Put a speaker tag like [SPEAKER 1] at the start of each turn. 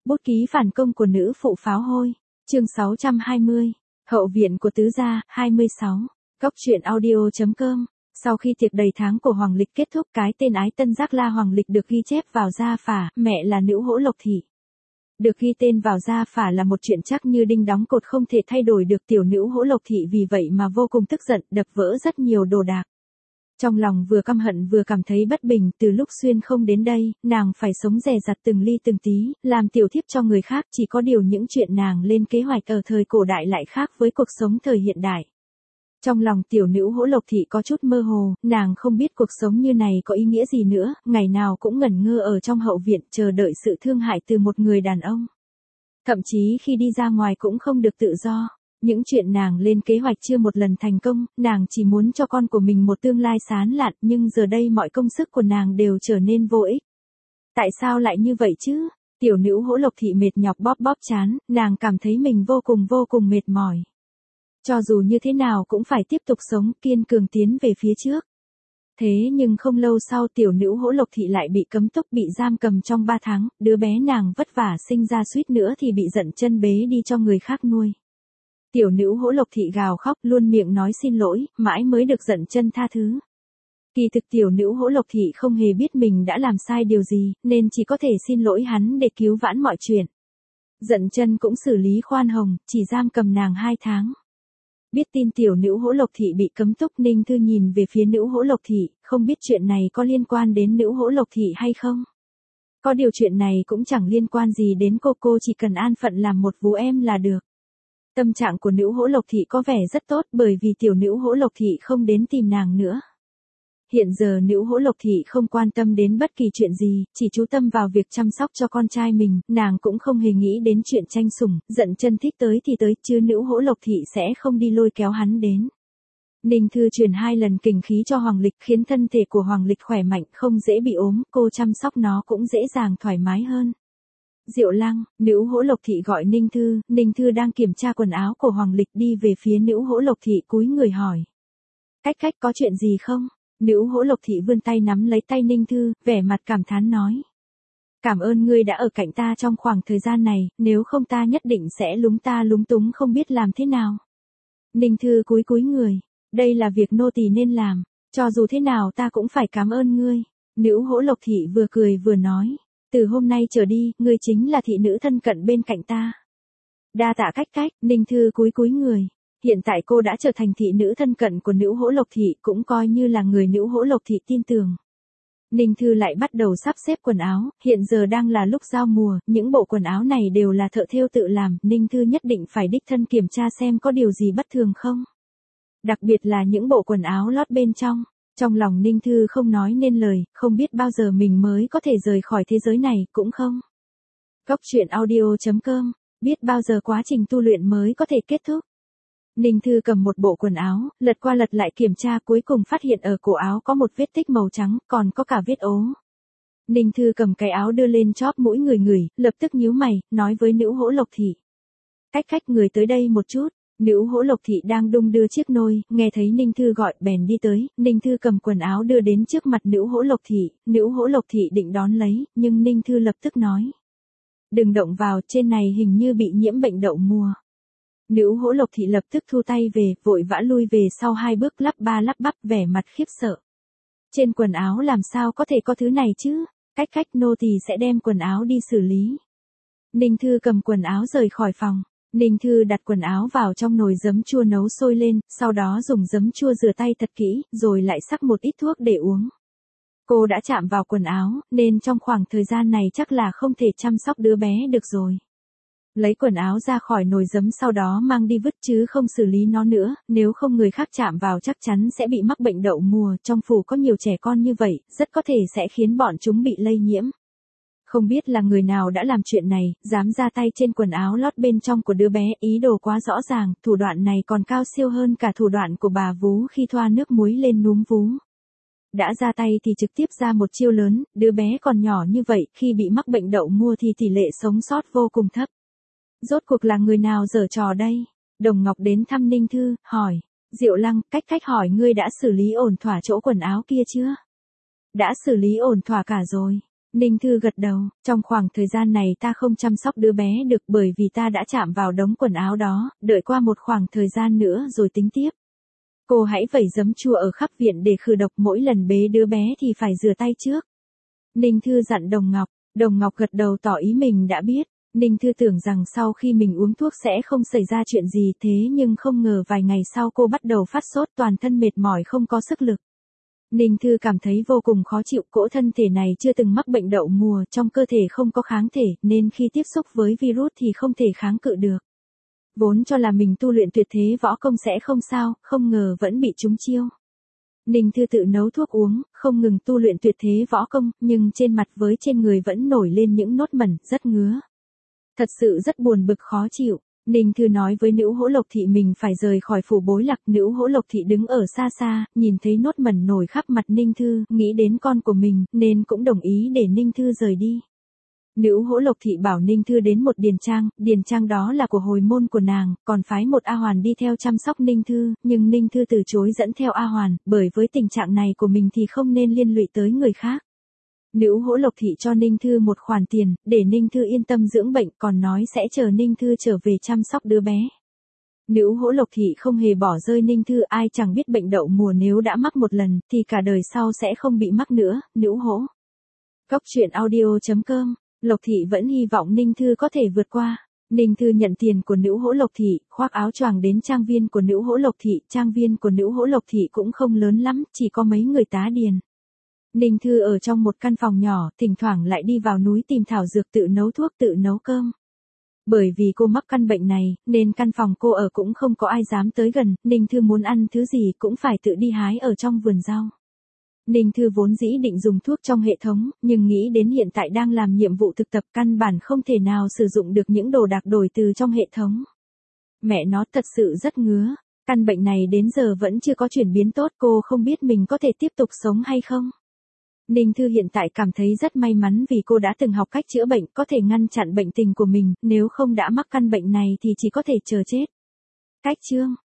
[SPEAKER 1] Bút ký phản công của nữ phụ pháo hôi. Chương 620. Hậu viện của tứ gia, 26. Góc truyện audio.com. Sau khi tiệc đầy tháng của Hoàng Lịch kết thúc, cái tên ái tân Giác La Hoàng Lịch được ghi chép vào gia phả, mẹ là Nữ Hỗ Lộc Thị. Được ghi tên vào gia phả là một chuyện chắc như đinh đóng cột, không thể thay đổi được. Tiểu Nữ Hỗ Lộc Thị vì vậy mà vô cùng tức giận, đập vỡ rất nhiều đồ đạc. Trong lòng vừa căm hận vừa cảm thấy bất bình. Từ lúc Xuyên không đến đây, nàng phải sống dè dặt từng ly từng tí, làm tiểu thiếp cho người khác. Chỉ có điều những chuyện nàng lên kế hoạch ở thời cổ đại lại khác với cuộc sống thời hiện đại. Trong lòng Tiểu Nữ Hỗ Lộc Thị có chút mơ hồ, nàng không biết cuộc sống như này có ý nghĩa gì nữa, ngày nào cũng ngẩn ngơ ở trong hậu viện chờ đợi sự thương hại từ một người đàn ông. Thậm chí khi đi ra ngoài cũng không được tự do. Những chuyện nàng lên kế hoạch chưa một lần thành công, nàng chỉ muốn cho con của mình một tương lai sáng lạn, nhưng giờ đây mọi công sức của nàng đều trở nên vô ích. Tại sao lại như vậy chứ? Tiểu Nữ Hỗ Lộc Thị mệt nhọc bóp bóp trán, nàng cảm thấy mình vô cùng mệt mỏi. Cho dù như thế nào cũng phải tiếp tục sống, kiên cường tiến về phía trước. Thế nhưng không lâu sau Tiểu Nữ Hỗ Lộc Thị lại bị cấm túc, bị giam cầm trong 3 tháng, đứa bé nàng vất vả sinh ra suýt nữa thì bị giận chân bế đi cho người khác nuôi. Tiểu Nữ Hỗ Lộc Thị gào khóc, luôn miệng nói xin lỗi, mãi mới được giận chân tha thứ. Kỳ thực Tiểu Nữ Hỗ Lộc Thị không hề biết mình đã làm sai điều gì, nên chỉ có thể xin lỗi hắn để cứu vãn mọi chuyện. Giận chân cũng xử lý khoan hồng, chỉ giam cầm nàng 2 tháng. Biết tin Tiểu Nữ Hỗ Lộc Thị bị cấm túc, Ninh Thư nhìn về phía Nữ Hỗ Lộc Thị, không biết chuyện này có liên quan đến Nữ Hỗ Lộc Thị hay không. Có điều chuyện này cũng chẳng liên quan gì đến cô chỉ cần an phận làm một vú em là được. Tâm trạng của Nữ Hỗ Lộc Thị có vẻ rất tốt, bởi vì Tiểu Nữ Hỗ Lộc Thị không đến tìm nàng nữa. Hiện giờ Nữ Hỗ Lộc Thị không quan tâm đến bất kỳ chuyện gì, chỉ chú tâm vào việc chăm sóc cho con trai mình, nàng cũng không hề nghĩ đến chuyện tranh sủng, giận chân thích tới thì tới, chứ Nữ Hỗ Lộc Thị sẽ không đi lôi kéo hắn đến. Ninh Thư truyền 2 lần kình khí cho Hoàng Lịch, khiến thân thể của Hoàng Lịch khỏe mạnh, không dễ bị ốm, cô chăm sóc nó cũng dễ dàng thoải mái hơn. Diệu Lăng, Nữ Hỗ Lộc Thị gọi Ninh Thư đang kiểm tra quần áo của Hoàng Lịch, đi về phía Nữ Hỗ Lộc Thị cúi người hỏi. Cách có chuyện gì không? Nữ Hỗ Lộc Thị vươn tay nắm lấy tay Ninh Thư, vẻ mặt cảm thán nói. Cảm ơn ngươi đã ở cạnh ta trong khoảng thời gian này, nếu không ta nhất định sẽ lúng túng không biết làm thế nào. Ninh Thư cúi người, đây là việc nô tỳ nên làm, cho dù thế nào ta cũng phải cảm ơn ngươi. Nữ Hỗ Lộc Thị vừa cười vừa nói. Từ hôm nay trở đi, ngươi chính là thị nữ thân cận bên cạnh ta. Đa tạ cách, Ninh Thư cúi người. Hiện tại cô đã trở thành thị nữ thân cận của Nữ Hỗ Lộc Thị, cũng coi như là người Nữ Hỗ Lộc Thị tin tưởng. Ninh Thư lại bắt đầu sắp xếp quần áo, hiện giờ đang là lúc giao mùa, những bộ quần áo này đều là thợ thêu tự làm, Ninh Thư nhất định phải đích thân kiểm tra xem có điều gì bất thường không. Đặc biệt là những bộ quần áo lót bên trong. Trong lòng Ninh Thư không nói nên lời, không biết bao giờ mình mới có thể rời khỏi thế giới này, cũng không. Góc truyện audio.com, biết bao giờ quá trình tu luyện mới có thể kết thúc. Ninh Thư cầm một bộ quần áo, lật qua lật lại kiểm tra, cuối cùng phát hiện ở cổ áo có một vết tích màu trắng, còn có cả vết ố. Ninh Thư cầm cái áo đưa lên chóp mũi ngửi, lập tức nhíu mày, nói với Nữ Hỗ Lộc Thị. Cách người tới đây một chút. Nữ Hỗ Lộc Thị đang đung đưa chiếc nôi, nghe thấy Ninh Thư gọi bèn đi tới, Ninh Thư cầm quần áo đưa đến trước mặt Nữ Hỗ Lộc Thị, Nữ Hỗ Lộc Thị định đón lấy, nhưng Ninh Thư lập tức nói. Đừng động vào, trên này hình như bị nhiễm bệnh đậu mùa. Nữ Hỗ Lộc Thị lập tức thu tay về, vội vã lui về sau 2 bước, lắp bắp, vẻ mặt khiếp sợ. Trên quần áo làm sao có thể có thứ này chứ? Cách nô tỳ sẽ đem quần áo đi xử lý. Ninh Thư cầm quần áo rời khỏi phòng. Ninh Thư đặt quần áo vào trong nồi giấm chua nấu sôi lên, sau đó dùng giấm chua rửa tay thật kỹ, rồi lại sắc một ít thuốc để uống. Cô đã chạm vào quần áo, nên trong khoảng thời gian này chắc là không thể chăm sóc đứa bé được rồi. Lấy quần áo ra khỏi nồi giấm, sau đó mang đi vứt chứ không xử lý nó nữa, nếu không người khác chạm vào chắc chắn sẽ bị mắc bệnh đậu mùa, trong phủ có nhiều trẻ con như vậy, rất có thể sẽ khiến bọn chúng bị lây nhiễm. Không biết là người nào đã làm chuyện này, dám ra tay trên quần áo lót bên trong của đứa bé, ý đồ quá rõ ràng, thủ đoạn này còn cao siêu hơn cả thủ đoạn của bà vú khi thoa nước muối lên núm vú. Đã ra tay thì trực tiếp ra một chiêu lớn, đứa bé còn nhỏ như vậy, khi bị mắc bệnh đậu mùa thì tỷ lệ sống sót vô cùng thấp. Rốt cuộc là người nào giở trò đây? Đồng Ngọc đến thăm Ninh Thư, hỏi. Diệu Lăng, cách hỏi ngươi đã xử lý ổn thỏa chỗ quần áo kia chưa? Đã xử lý ổn thỏa cả rồi. Ninh Thư gật đầu, trong khoảng thời gian này ta không chăm sóc đứa bé được bởi vì ta đã chạm vào đống quần áo đó, đợi qua một khoảng thời gian nữa rồi tính tiếp. Cô hãy vẩy giấm chua ở khắp viện để khử độc, mỗi lần bế đứa bé thì phải rửa tay trước. Ninh Thư dặn Đồng Ngọc gật đầu tỏ ý mình đã biết. Ninh Thư tưởng rằng sau khi mình uống thuốc sẽ không xảy ra chuyện gì, thế nhưng không ngờ vài ngày sau cô bắt đầu phát sốt, toàn thân mệt mỏi không có sức lực. Ninh Thư cảm thấy vô cùng khó chịu, cỗ thân thể này chưa từng mắc bệnh đậu mùa, trong cơ thể không có kháng thể, nên khi tiếp xúc với virus thì không thể kháng cự được. Vốn cho là mình tu luyện tuyệt thế võ công sẽ không sao, không ngờ vẫn bị trúng chiêu. Ninh Thư tự nấu thuốc uống, không ngừng tu luyện tuyệt thế võ công, nhưng trên mặt với trên người vẫn nổi lên những nốt mẩn, rất ngứa. Thật sự rất buồn bực khó chịu. Ninh Thư nói với Nữ Hỗ Lộc Thị mình phải rời khỏi phủ Bối Lạc. Nữ Hỗ Lộc Thị đứng ở xa xa, nhìn thấy nốt mẩn nổi khắp mặt Ninh Thư, nghĩ đến con của mình, nên cũng đồng ý để Ninh Thư rời đi. Nữ Hỗ Lộc Thị bảo Ninh Thư đến một điền trang đó là của hồi môn của nàng, còn phái một A Hoàn đi theo chăm sóc Ninh Thư, nhưng Ninh Thư từ chối dẫn theo A Hoàn, bởi với tình trạng này của mình thì không nên liên lụy tới người khác. Nữ Hỗ Lộc Thị cho Ninh Thư một khoản tiền, để Ninh Thư yên tâm dưỡng bệnh, còn nói sẽ chờ Ninh Thư trở về chăm sóc đứa bé. Nữ Hỗ Lộc Thị không hề bỏ rơi Ninh Thư, ai chẳng biết bệnh đậu mùa nếu đã mắc một lần, thì cả đời sau sẽ không bị mắc nữa. Nữ Hỗ. Cốc truyện audio.com. Lộc Thị vẫn hy vọng Ninh Thư có thể vượt qua. Ninh Thư nhận tiền của Nữ Hỗ Lộc Thị, khoác áo choàng đến trang viên của Nữ Hỗ Lộc Thị. Trang viên của Nữ Hỗ Lộc Thị cũng không lớn lắm, chỉ có mấy người tá điền. Ninh Thư ở trong một căn phòng nhỏ, thỉnh thoảng lại đi vào núi tìm thảo dược, tự nấu thuốc, tự nấu cơm. Bởi vì cô mắc căn bệnh này, nên căn phòng cô ở cũng không có ai dám tới gần. Ninh Thư muốn ăn thứ gì cũng phải tự đi hái ở trong vườn rau. Ninh Thư vốn dĩ định dùng thuốc trong hệ thống, nhưng nghĩ đến hiện tại đang làm nhiệm vụ thực tập, căn bản không thể nào sử dụng được những đồ đạc đổi từ trong hệ thống. Mẹ nó thật sự rất ngứa. Căn bệnh này đến giờ vẫn chưa có chuyển biến tốt, cô không biết mình có thể tiếp tục sống hay không. Ninh Thư hiện tại cảm thấy rất may mắn vì cô đã từng học cách chữa bệnh, có thể ngăn chặn bệnh tình của mình, nếu không đã mắc căn bệnh này thì chỉ có thể chờ chết. Cách chương